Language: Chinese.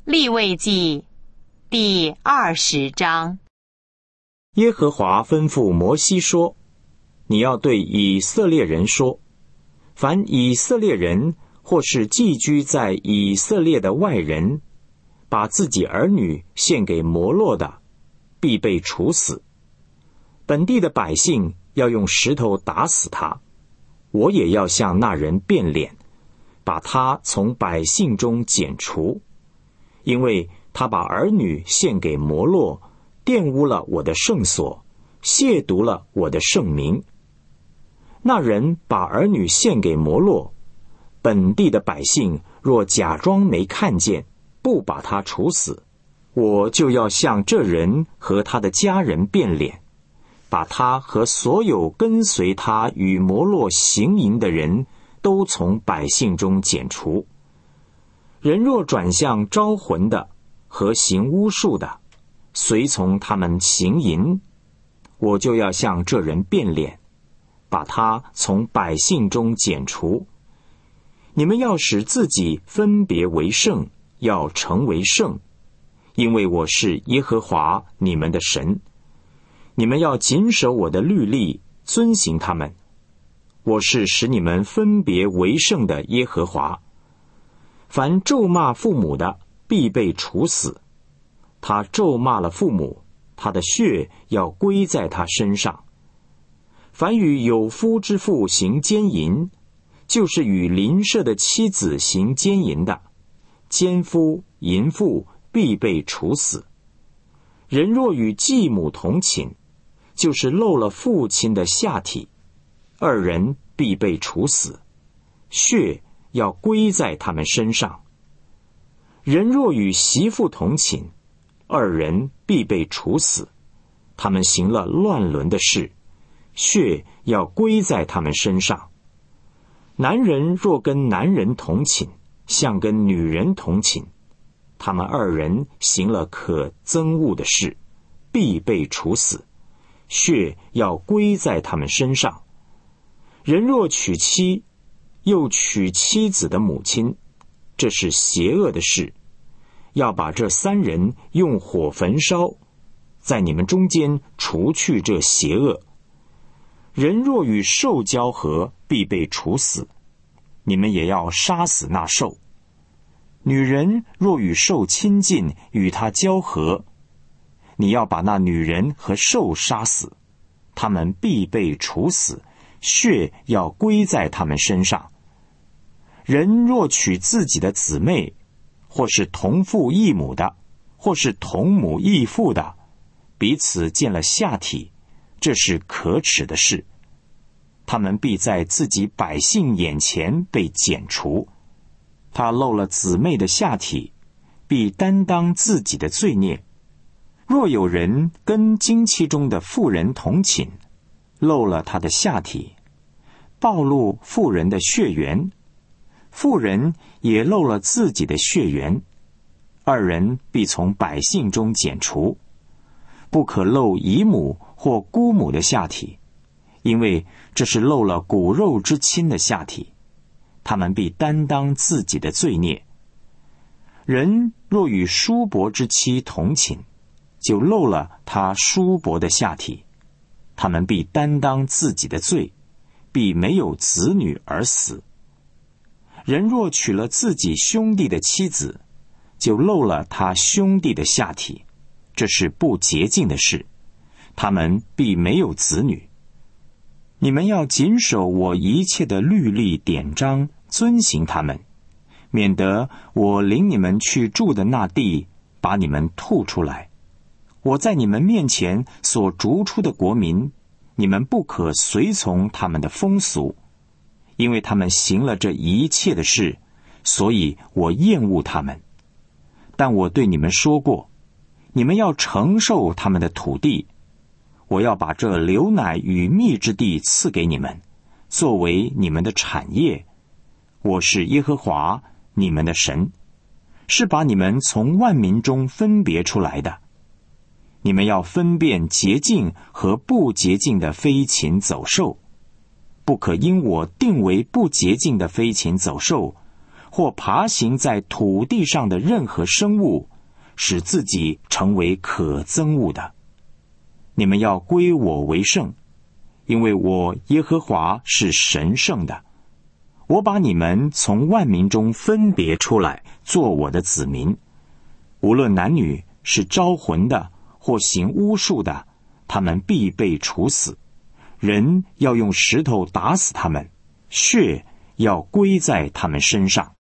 利未记第20章。 耶和华吩咐摩西说：你要对以色列人说，凡以色列人或是寄居在以色列的外人，把自己儿女献给摩洛的，必被处死。本地的百姓要用石头打死他，我也要向那人变脸，把他从百姓中剪除，因为他把儿女献给摩洛，玷污了我的圣所，亵渎了我的圣名。那人把儿女献给摩洛，本地的百姓若假装没看见，不把他处死，我就要向这人和他的家人变脸，把他和所有跟随他与摩洛行淫的人都从百姓中剪除。人若转向招魂的和行巫术的，随从他们行淫，我就要向这人变脸，把他从百姓中剪除。你们要使自己分别为圣，要成为圣，因为我是耶和华你们的神。你们要谨守我的律例，遵行他们。我是使你们分别为圣的耶和华。凡咒骂父母的，必被处死。他咒骂了父母，他的血要归在他身上。凡与有夫之妇行奸淫，就是与邻舍的妻子行奸淫的，奸夫淫妇必被处死。人若与继母同寝，就是漏了父亲的下体，二人必被处死，血要归在他们身上。人若与媳妇同寝，二人必被处死，他们行了乱伦的事，血要归在他们身上。男人若跟男人同寝，像跟女人同寝，他们二人行了可憎恶的事，必被处死，血要归在他们身上。人若娶妻，又娶妻子的母亲，这是邪恶的事，要把这三人用火焚烧，在你们中间除去这邪恶。人若与兽交合，必被处死，你们也要杀死那兽。女人若与兽亲近，与他交合，你要把那女人和兽杀死，他们必被处死，血要归在他们身上。人若娶自己的姊妹，或是同父异母的，或是同母异父的，彼此见了下体，这是可耻的事，他们必在自己百姓眼前被剪除。他漏了姊妹的下体，必担当自己的罪孽。若有人跟经期中的妇人同寝，漏了他的下体，暴露妇人的血缘，妇人也漏了自己的血缘，二人必从百姓中剪除。不可漏姨母或姑母的下体，因为这是漏了骨肉之亲的下体，他们必担当自己的罪孽。人若与叔伯之妻同寝，就漏了他叔伯的下体，他们必担当自己的罪，必没有子女而死。人若娶了自己兄弟的妻子，就漏了他兄弟的下体，这是不洁净的事，他们必没有子女。你们要谨守我一切的律例典章，遵行他们，免得我领你们去住的那地把你们吐出来。我在你们面前所逐出的国民，你们不可随从他们的风俗，因为他们行了这一切的事，所以我厌恶他们。但我对你们说过，你们要承受他们的土地，我要把这流奶与蜜之地赐给你们，作为你们的产业。我是耶和华你们的神，是把你们从万民中分别出来的。你们要分辨洁净和不洁净的飞禽走兽，不可因我定为不洁净的飞禽走兽， 或爬行在土地上的任何生物，使自己成为可憎恶的。你们要归我为圣，因为我耶和华是神圣的。我把你们从万民中分别出来，做我的子民。无论男女，是招魂的或行巫术的，他们必被处死。人要用石头打死他们，血要归在他们身上。